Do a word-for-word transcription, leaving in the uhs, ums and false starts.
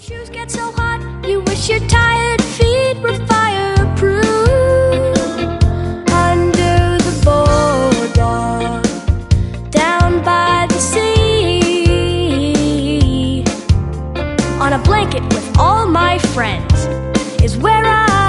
Shoes get so hot, you wish your tired feet were fireproof. Under the boardwalk, down by the sea, on a blanket with all my friends is where I